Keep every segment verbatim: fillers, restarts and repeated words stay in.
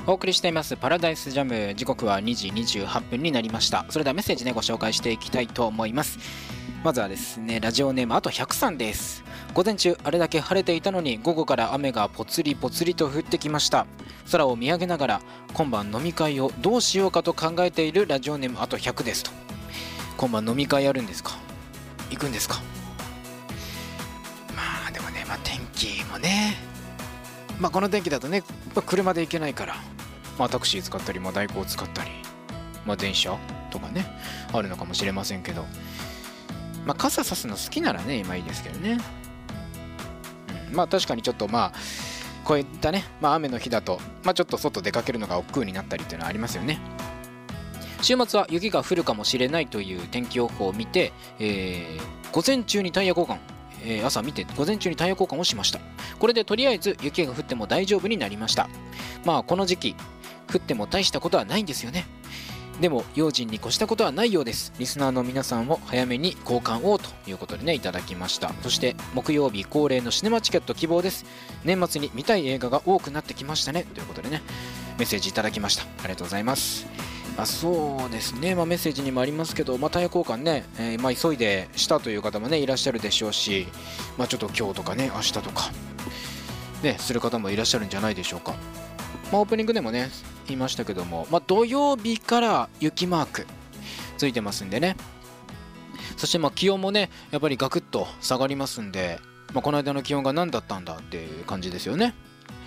お送りしていますパラダイスジャム、時刻はにじにじゅうはっぷんになりました。それではメッセージねご紹介していきたいと思います。まずはですね、ラジオネームあとひゃくさんです。午前中あれだけ晴れていたのに午後から雨がぽつりぽつりと降ってきました。空を見上げながら今晩飲み会をどうしようかと考えているラジオネームあとひゃくですと。今晩飲み会あるんですか？行くんですか？まあでもね、まあ天気もね、まあこの天気だとね、車で行けないから、まあタクシー使ったり、まあ代行を使ったり、まあ電車とかねあるのかもしれませんけど、まあ傘さすの好きならね今いいですけどね、うん、まあ確かにちょっとまあこういったね、まあ雨の日だと、まあちょっと外出かけるのが億劫になったりっていうのはありますよね。週末は雪が降るかもしれないという天気予報を見て、えー、午前中にタイヤ交換、えー、朝見て午前中にタイヤ交換をしました。これでとりあえず雪が降っても大丈夫になりました。まあこの時期降っても大したことはないんですよね。でも用心に越したことはないようです。リスナーの皆さんも早めに交換をということでねいただきました。そして木曜日恒例のシネマチケット希望です。年末に見たい映画が多くなってきましたねということでねメッセージいただきました。ありがとうございます。まあ、そうですね、まあ、メッセージにもありますけど、まあ、タイヤ交換ね、えーまあ、急いでしたという方もねいらっしゃるでしょうし、まあ、ちょっと今日とかね明日とかねする方もいらっしゃるんじゃないでしょうか。まあ、オープニングでもね言いましたけども、まあ、土曜日から雪マークついてますんでね、そしてまあ気温もねやっぱりガクッと下がりますんで、まあ、この間の気温が何だったんだっていう感じですよね。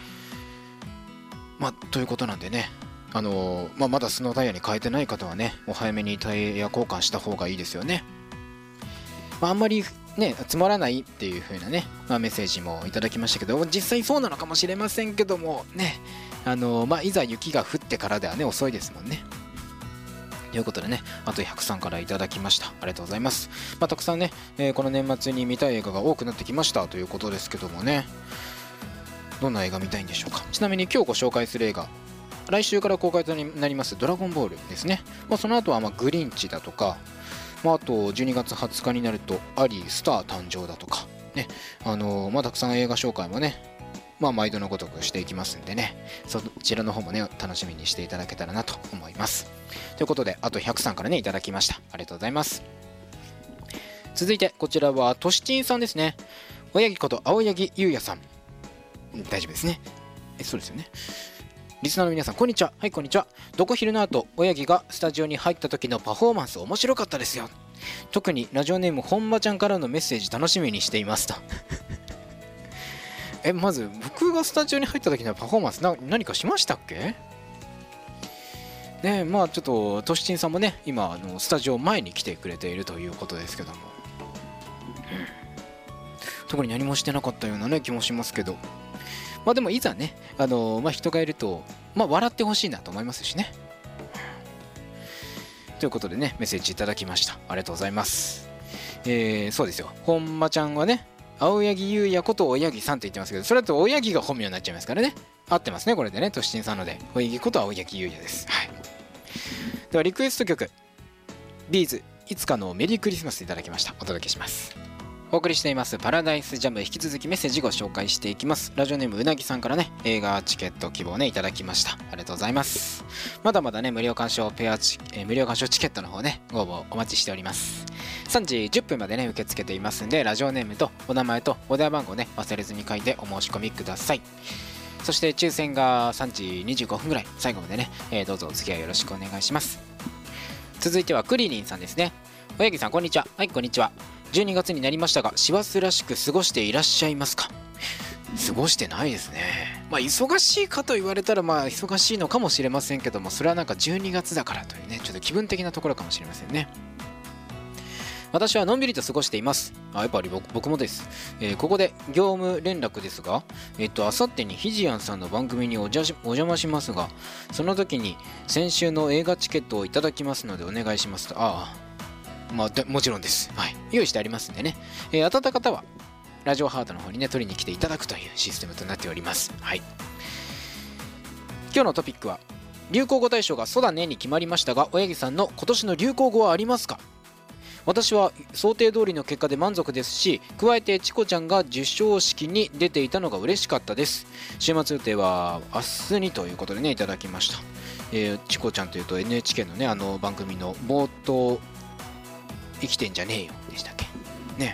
まあということなんでね、あのーまあ、まだスノータイヤに変えてない方はねお早めにタイヤ交換した方がいいですよね。まあ、あんまりねつまらないっていう風なね、まあ、メッセージもいただきましたけど、実際そうなのかもしれませんけどもね、あのーまあ、いざ雪が降ってからではね遅いですもんね。ということでね、あとひゃくさんからいただきました。ありがとうございます。まあ、たくさんね、えー、この年末に見たい映画が多くなってきましたということですけどもね、どんな映画見たいんでしょうか。ちなみに今日ご紹介する映画、来週から公開となりますドラゴンボールですね。まあ、その後はまあグリンチだとか、まあ、あとじゅうにがつはつかになるとアリースター誕生だとかね、あのー、まあたくさん映画紹介もね、まあ毎度のごとくしていきますんでね、そちらの方もね楽しみにしていただけたらなと思います。ということであとひゃくさんからねいただきました。ありがとうございます。続いてこちらはとしちんさんですね。親木こと青柳優也さん、大丈夫ですね。えそうですよね。リスナーの皆さんこんにちは。はいこんにちは。どこ昼の後親木がスタジオに入った時のパフォーマンス面白かったですよ。特にラジオネーム本間ちゃんからのメッセージ楽しみにしていますとえまず僕がスタジオに入った時のパフォーマンスな何かしましたっけね。まあちょっととしちんさんもね今あのスタジオ前に来てくれているということですけども、うん、特に何もしてなかったようなね気もしますけど、まあでもいざね、あのー、まあ人がいると、まあ笑ってほしいなと思いますしね。ということでね、メッセージいただきました。ありがとうございます。えー、そうですよ。本間ちゃんはね、青柳優也こと親木さんと言ってますけど、それだと親木が本名になっちゃいますからね。合ってますね、これでね、としちんさんので、親木こと青柳優也です。はい。では、リクエスト曲、ビーズ、いつかのメリークリスマスいただきました。お届けします。お送りしていますパラダイスジャム、引き続きメッセージご紹介していきます。ラジオネームうなぎさんからね映画チケット希望ねいただきました。ありがとうございます。まだまだね無料鑑賞ペアチ、えー、無料鑑賞チケットの方ねご応募お待ちしております。さんじじゅっぷんまでね受け付けていますんで、ラジオネームとお名前とお電話番号ね忘れずに書いてお申し込みください。そして抽選がさんじにじゅうごふんぐらい、最後までね、えー、どうぞお付き合いよろしくお願いします。続いてはクリリンさんですね。親木さんこんにちは。はいこんにちは。じゅうにがつになりましたが師走らしく過ごしていらっしゃいますか？過ごしてないですね。まあ忙しいかと言われたらまあ忙しいのかもしれませんけども、それはなんかじゅうにがつだからというねちょっと気分的なところかもしれませんね。私はのんびりと過ごしています。あ、やっぱり 僕, 僕もです、えー、ここで業務連絡ですが、えっとあさってにひじやんさんの番組におじゃしお邪魔しますが、その時に先週の映画チケットをいただきますのでお願いしますと。ああまあ、もちろんです、はい、用意してありますんでね、えー、当たった方はラジオハートの方にね取りに来ていただくというシステムとなっております。はい、今日のトピックは流行語大賞がそうだねに決まりましたが、親木さんの今年の流行語はありますか？ 私は想定通りの結果で満足ですし、加えてチコちゃんが授賞式に出ていたのが嬉しかったです。週末予定は明日にということでね、いただきました。えー、チコちゃんというと エヌエイチケー のね、あの番組の冒頭生きてんじゃねえよでしたっけね。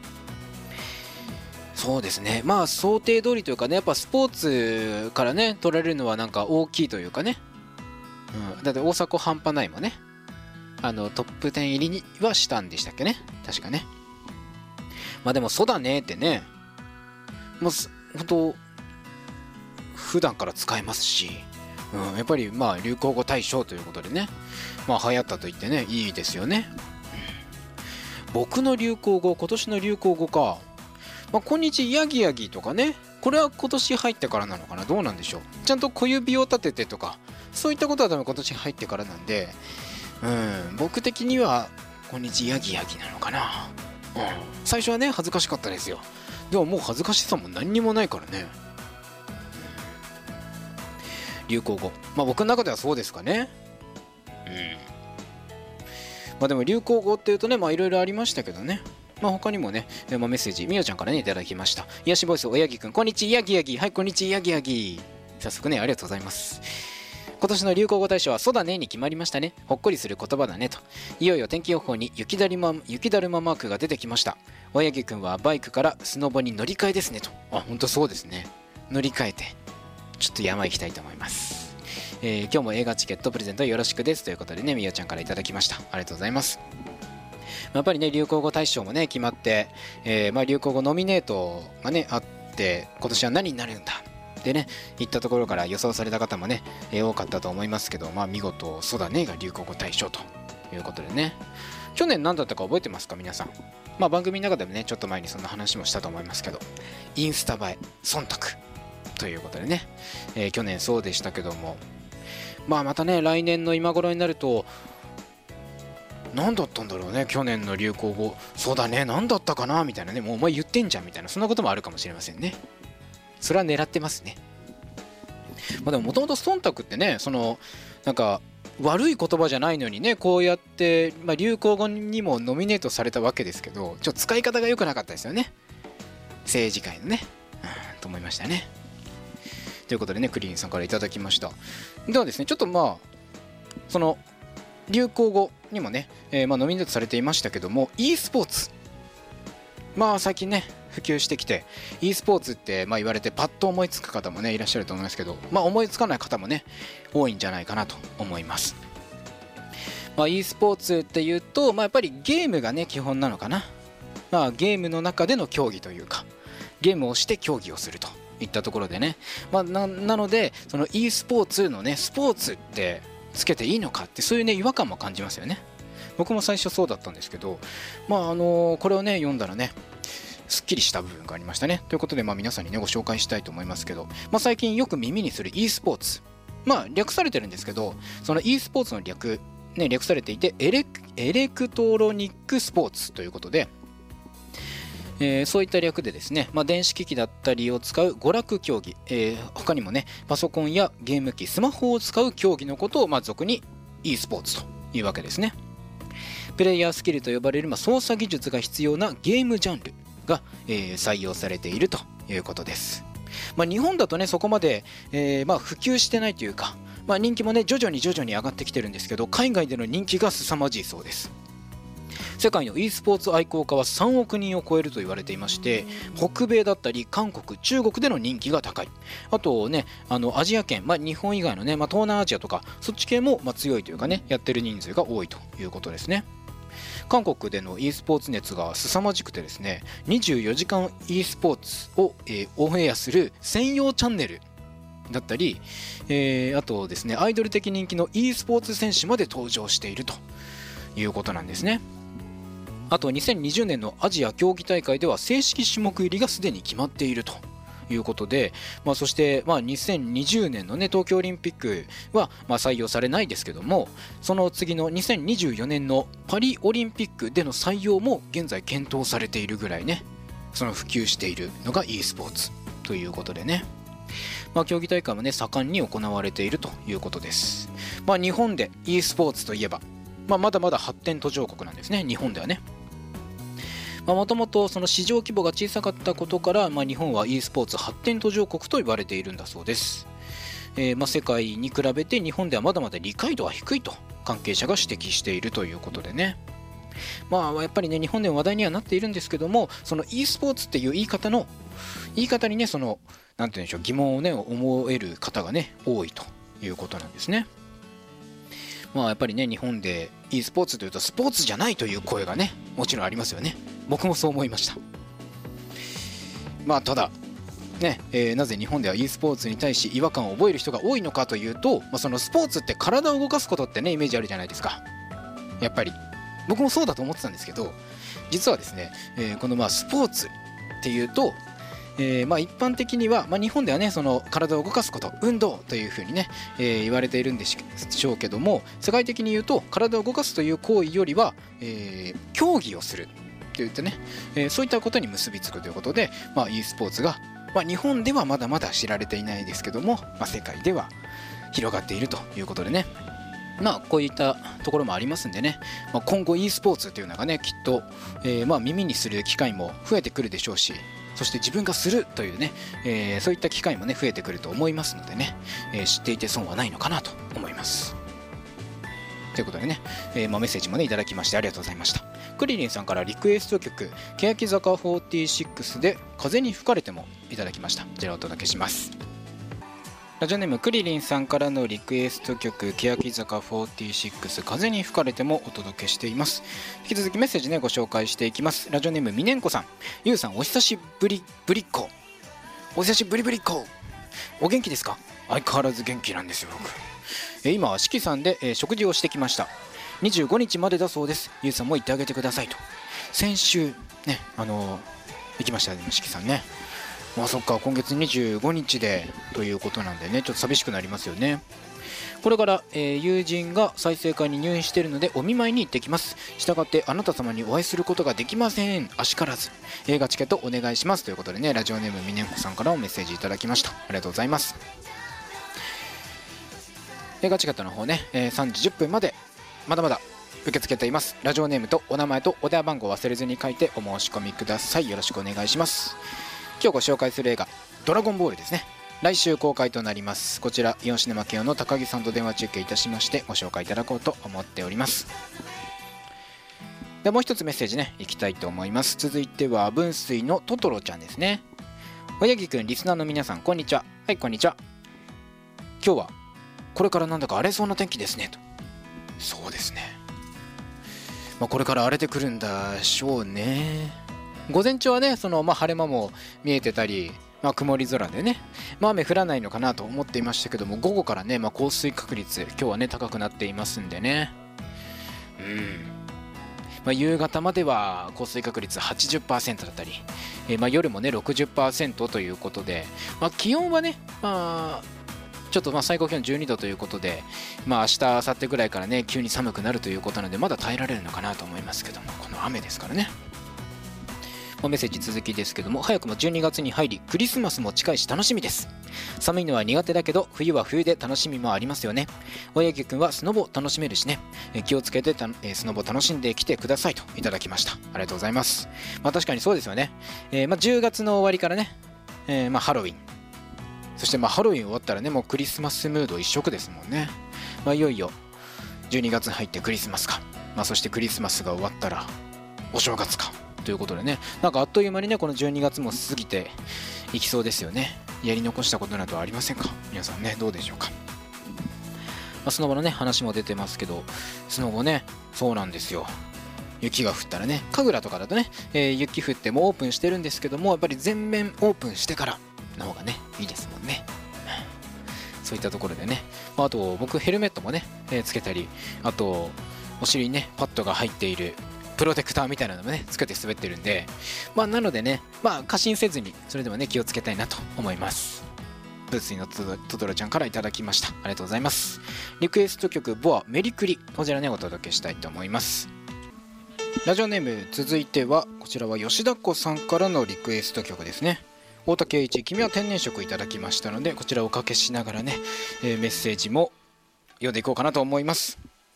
そうですね、まあ想定通りというかね、やっぱスポーツからね取られるのはなんか大きいというかね、うん、だって大迫半端ないもんね、あのトップじゅう入りにはしたんでしたっけね、確かね。まあでもそうだねってね、もう本当普段から使えますし、うん、やっぱりまあ流行語大賞ということでね、まあ流行ったと言ってねいいですよね、うん、僕の流行語、今年の流行語か、まあ、こんにちヤギヤギとかね、これは今年入ってからなのかな、どうなんでしょう。ちゃんと小指を立ててとかそういったことは多分今年入ってからなんで、うん、僕的にはこんにちヤギヤギなのかな、うん、最初はね恥ずかしかったですよ。でももう恥ずかしさも何にもないからね、うん、流行語、まあ僕の中ではそうですかね。うん、まあでも流行語っていうとね、まあいろいろありましたけどね、まあ他にもね、まあ、メッセージみおちゃんからねいただきました。癒しボイスおやぎくん、こんにちヤギヤギ、はいこんにちヤギヤギ、早速ねありがとうございます。今年の流行語大賞はそうだねに決まりましたね。ほっこりする言葉だねと。いよいよ天気予報に雪だるま雪だるまマークが出てきました。おやぎくんはバイクからスノボに乗り換えですねと。あ、ほんとそうですね、乗り換えてちょっと山行きたいと思います。えー、今日も映画チケットプレゼントよろしくですということでね、みおちゃんからいただきました。ありがとうございます。やっぱりね流行語大賞もね決まって、えー、まあ流行語ノミネートがねあって、今年は何になるんだでね言ったところから予想された方もね、えー、多かったと思いますけど、まあ見事そうだねが流行語大賞ということでね、去年何だったか覚えてますか皆さん。まあ番組の中でもねちょっと前にそんな話もしたと思いますけど、インスタ映え忖度ということでね、えー、去年そうでしたけども、まあまたね来年の今頃になると何だったんだろうね、去年の流行語、そうだね何だったかなみたいなね、もうお前言ってんじゃんみたいな、そんなこともあるかもしれませんね。それは狙ってますね。まあでももともと忖度ってね、そのなんか悪い言葉じゃないのにね、こうやって、まあ、流行語にもノミネートされたわけですけど、ちょっと使い方が良くなかったですよね、政治界のね、うん、と思いましたね。ということでね、クリリンさんからいただきました。ではですね、ちょっとまあその流行語にもね、えー、まあノミネートされていましたけども、 e スポーツ、まあ最近ね普及してきて e スポーツってまあ言われてパッと思いつく方もねいらっしゃると思いますけど、まあ思いつかない方もね多いんじゃないかなと思います。まあ、e スポーツっていうと、まあ、やっぱりゲームがね基本なのかな。まあゲームの中での競技というか、ゲームをして競技をするといったところでね、まあ、な, なのでその e スポーツのねスポーツってつけていいのかって、そういうね違和感も感じますよね。僕も最初そうだったんですけど、まああのこれをね読んだらねすっきりした部分がありましたね。ということで、まあ皆さんにねご紹介したいと思いますけど、まあ、最近よく耳にする e スポーツ、まあ略されてるんですけど、その e スポーツの略ね略されていてエレク、エレクトロニックスポーツということで、えー、そういった略でですね、まあ、電子機器だったりを使う娯楽競技、えー、他にもねパソコンやゲーム機、スマホを使う競技のことを、まあ、俗に e スポーツというわけですね。プレイヤースキルと呼ばれる、まあ、操作技術が必要なゲームジャンルが、えー、採用されているということです。まあ、日本だとねそこまで、えーまあ、普及してないというか、まあ、人気もね徐々に徐々に上がってきてるんですけど、海外での人気が凄まじいそうです。世界の e スポーツ愛好家はさんおくにんを超えると言われていまして、北米だったり韓国、中国での人気が高い。あとねあのアジア圏、まあ、日本以外のね、まあ、東南アジアとかそっち系もまあ強いというかね、やってる人数が多いということですね。韓国での e スポーツ熱が凄まじくてですね、にじゅうよじかん e スポーツを、えー、オンエアする専用チャンネルだったり、えー、あとですねアイドル的人気の e スポーツ選手まで登場しているということなんですね。あとにせんにじゅうねんのアジア競技大会では正式種目入りがすでに決まっているということで、まあ、そして、まあ、にせんにじゅうねんの、ね、東京オリンピックは、まあ、採用されないですけども、その次のにせんにじゅうよねんのパリオリンピックでの採用も現在検討されているぐらいね、その普及しているのが e スポーツということでね、まあ、競技大会もね盛んに行われているということです。まあ、日本で e スポーツといえばまあ、まだまだ発展途上国なんですね、日本ではね。もともとその市場規模が小さかったことから、まあ、日本は e スポーツ発展途上国と言われているんだそうです。えーまあ、世界に比べて日本ではまだまだ理解度は低いと関係者が指摘しているということでね。まあやっぱりね、日本でも話題にはなっているんですけども、その e スポーツっていう言い方の言い方にね、そのなんていうんでしょう、疑問をね思える方がね多いということなんですね。まあやっぱりね、日本で e スポーツというとスポーツじゃないという声がねもちろんありますよね。僕もそう思いました。まあただね、えー、なぜ日本では e スポーツに対し違和感を覚える人が多いのかというと、まあ、そのスポーツって体を動かすことってねイメージあるじゃないですか。やっぱり僕もそうだと思ってたんですけど、実はですね、えー、このまあスポーツっていうと、えー、まあ一般的には、まあ、日本ではねその体を動かすこと運動というふうにね、えー、言われているんでしょうけども、世界的に言うと体を動かすという行為よりは、えー、競技をするって言ってね、えー、そういったことに結びつくということで、まあ、e スポーツが、まあ、日本ではまだまだ知られていないですけども、まあ、世界では広がっているということでね、まあこういったところもありますんでね、まあ、今後 e スポーツというのがねきっと、えー、まあ耳にする機会も増えてくるでしょうし、そして自分がするというね、えー、そういった機会もね増えてくると思いますのでね、えー、知っていて損はないのかなと思います。ということでね、えーまあ、メッセージもねいただきましてありがとうございました。クリリンさんからリクエスト曲欅坂フォーティーシックスで風に吹かれてもいただきました。こちらをお届けします。ラジオネームクリリンさんからのリクエスト曲欅坂フォーティーシックス風に吹かれてもお届けしています。引き続きメッセージねご紹介していきます。ラジオネームみねんこさん、ゆうさんお久しぶりぶりっこお久しぶりぶりっこお元気ですか？相変わらず元気なんですよ僕。え今は四季さんで、えー、食事をしてきました。にじゅうごにちまでだそうです。ゆうさんも行ってあげてくださいと。先週ねあのー、行きましたね四季さんね。まあそっか、今月にじゅうごにちでということなんでね、ちょっと寂しくなりますよね。これから、えー、友人が再生会に入院しているのでお見舞いに行ってきます。したがってあなた様にお会いすることができません。あしからず映画チケットお願いしますということでね、ラジオネームみねんこさんからもメッセージいただきました。ありがとうございます。映画チケットの方ね、えー、さんじじゅっぷんまでまだまだ受け付けています。ラジオネームとお名前とお電話番号を忘れずに書いてお申し込みください。よろしくお願いします。今日ご紹介する映画ドラゴンボールですね、来週公開となります。こちらイオンシネマ慶応の高木さんと電話中継いたしましてご紹介いただこうと思っております。でもう一つメッセージねいきたいと思います。続いては分水のトトロちゃんですね。親木くん、リスナーの皆さんこんにちは。はい、こんにちは。今日はこれからなんだか荒れそうな天気ですねと。そうですね、まあ、これから荒れてくるんだしょうね。午前中はねその、まあ、晴れ間も見えてたり、まあ、曇り空でね、まあ、雨降らないのかなと思っていましたけども、午後からね、まあ、降水確率今日はね高くなっていますんでね、うん、まあ、夕方までは降水確率 はちじゅっパーセント だったり、えー、まあ夜もね ろくじゅっパーセント ということで、まあ、気温はね、まあ、ちょっとまあ最高気温じゅうにどということで、まあ明日明後日ぐらいからね急に寒くなるということなのでまだ耐えられるのかなと思いますけども、この雨ですからね。メッセージ続きですけども、早くもじゅうにがつに入りクリスマスも近いし楽しみです。寒いのは苦手だけど冬は冬で楽しみもありますよね。親木くんはスノボ楽しめるしね、え気をつけてた、えスノボ楽しんできてくださいといただきました。ありがとうございます。まあ確かにそうですよね、えー、まあじゅうがつの終わりからね、えー、まあハロウィン、そしてまあハロウィン終わったらねもうクリスマスムード一色ですもんね。まあいよいよじゅうにがつに入ってクリスマスか、まあそしてクリスマスが終わったらお正月かということでね、なんかあっという間にねこのじゅうにがつも過ぎていきそうですよね。やり残したことなどはありませんか皆さんね、どうでしょうか。まあ、スノボのね話も出てますけど、スノボねそうなんですよ、雪が降ったらね、神楽とかだとね、えー、雪降ってもオープンしてるんですけども、やっぱり全面オープンしてからの方がねいいですもんね。そういったところでね、まあ、あと僕ヘルメットもね、えー、つけたり、あとお尻にねパッドが入っているプロテクターみたいなのもねつけて滑ってるんで、まあなのでね、まあ過信せずにそれでもね気をつけたいなと思います。ブースイのトトロちゃんからいただきました。ありがとうございます。リクエスト曲ボアメリクリ、こちらねお届けしたいと思います。ラジオネーム続いてはこちらは吉田子さんからのリクエスト曲ですね。大竹栄一、君は天然色いただきましたので、こちらをおかけしながらね、えー、メッセージも読んでいこうかなと思います。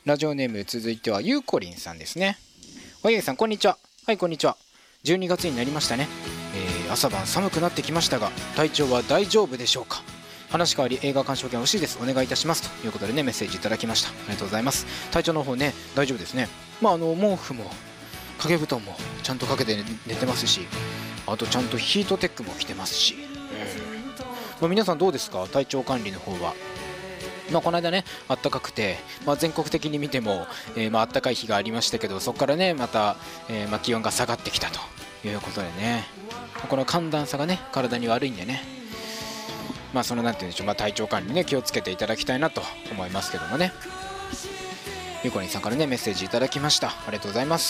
ラジオネーム続いてはゆうこりんさんですね。おやぎさんこんにちは。はい、こんにちは。じゅうにがつになりましたね。えー、朝晩寒くなってきましたが体調は大丈夫でしょうか。話変わり映画鑑賞券欲しいです、お願いいたしますということでねメッセージいただきました。ありがとうございます。体調の方ね大丈夫ですね。まああの毛布も掛け布団もちゃんとかけて寝てますし、あとちゃんとヒートテックも着てますし、うんまあ、皆さんどうですか体調管理の方は。まあ、この間ね暖かくて、まあ、全国的に見ても、えー、まあ暖かい日がありましたけど、そこからねまた、えーまあ、気温が下がってきたということでね、この寒暖差がね体に悪いんでね、まあそのなんて言うんでしょう、まあ、体調管理ね気をつけていただきたいなと思いますけどもね。ゆこりんさんからねメッセージいただきました。ありがとうございます。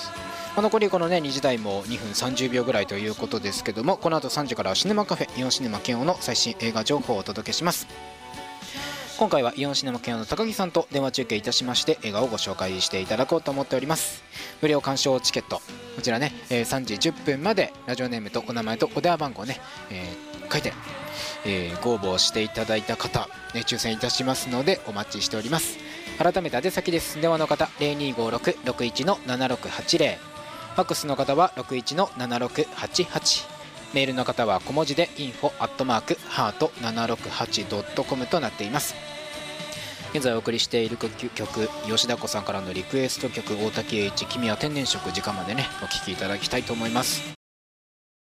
まあ、残りこのねにじ台もにふんさんじゅうびょうぐらいということですけども、この後さんじからはシネマカフェイオンシネマケンオの最新映画情報をお届けします。今回はイオンシネマケンオの高木さんと電話中継いたしまして映画をご紹介していただこうと思っております。無料鑑賞チケットこちらね、えー、さんじじゅっぷんまでラジオネームとお名前とお電話番号ね、えー、書いて、えー、ご応募していただいた方、ね、抽選いたしますのでお待ちしております。改めて宛先です。電話の方 ゼロにーごーろく ろくいち ななろくはちゼロ、 ファックスの方は ろくいち ななろくはちはち、メールの方は小文字で インフォ アットマーク ハートななろくはち ドットコム となっています。現在お送りしている曲、吉田子さんからのリクエスト曲、大滝栄一君は天然色、時間までねお聴きいただきたいと思います。